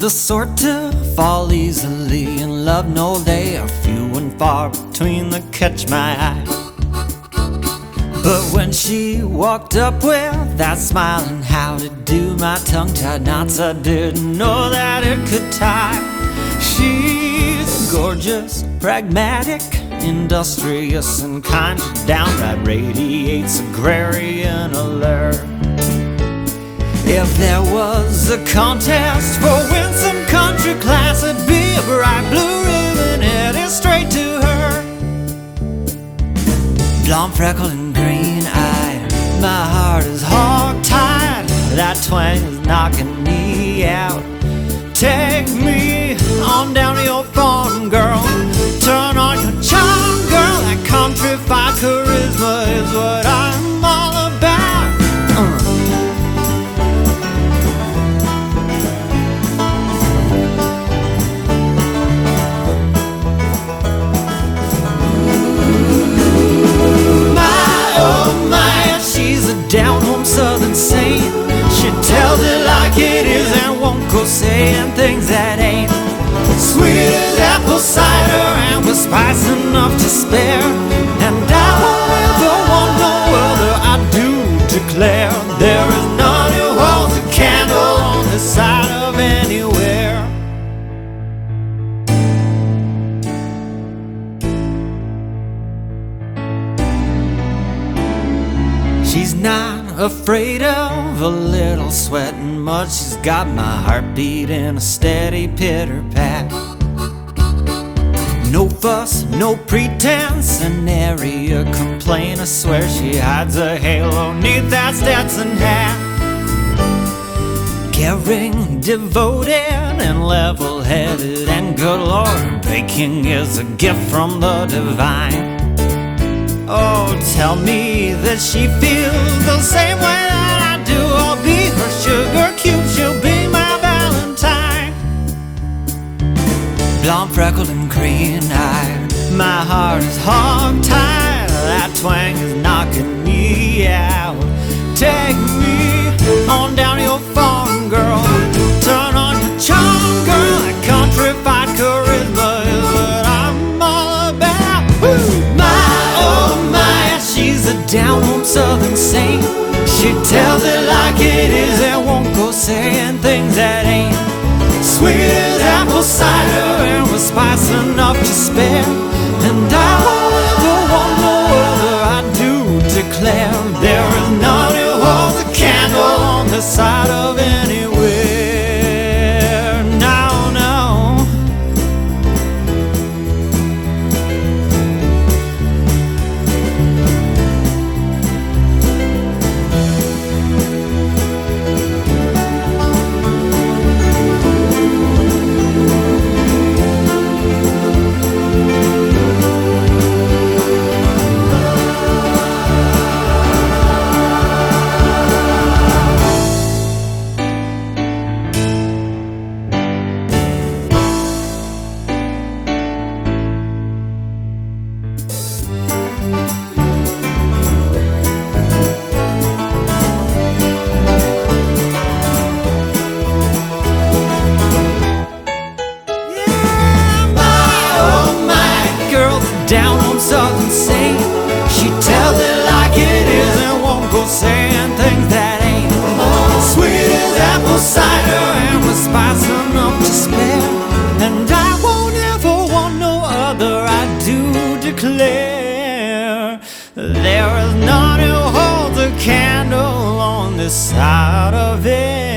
the sort to fall easily in love. No, they are few and far between that catch my eye. But when she walked up with that smile and how to do, my tongue-tied knots I didn't know that it could tie. She's gorgeous, pragmatic, industrious, and kind of downright radiates agrarian allure. If there was a contest for winsome country class, it'd be a bright blue ribbon headed straight to her. Blonde, freckled, and green-eyed, my heart is hog-tied. That twang is knocking me out. Take me on down to your farm, girl. Turn on your charm, girl. That countrified charisma is what I'm all about. She's a down-home southern saint. She tells it like it is and won't go saying things that ain't. Sweet as apple cider and with spice enough to spare. And I won't ever want no other, I do declare. There is none who holds a candle on this side of anywhere. She's not afraid of a little sweat and mud. She's got my heartbeat in a steady pitter-pat. No fuss, no pretense, an area complaint. I swear she hides a halo neath that Stetson hat. Caring, devoted, and level-headed, and good Lord, baking is a gift from the divine. Oh, tell me that she feels the same way that I do. I'll be her sugar cube, she'll be my Valentine. Blonde, freckled, and green-eyed, my heart is hog-tied. That twang is knocking me out. Take me on down to your farm, girl. Turn on your charm, girl. That countrified charisma is what I'm all about. Woo! She's a down-home southern saint. She tells it like it is and won't go saying things that ain't. Sweet as apple cider and with spice enough to spare. And I won't ever want no other, I do declare. There is none who holds a candle on this side of anywhere. No, no. Down-home southern saint. She tells it like it is and won't go saying things that ain't. Sweet as apple cider and with spice enough to spare. And I won't ever want no other, I do declare. There is none who holds a candle on this side of it.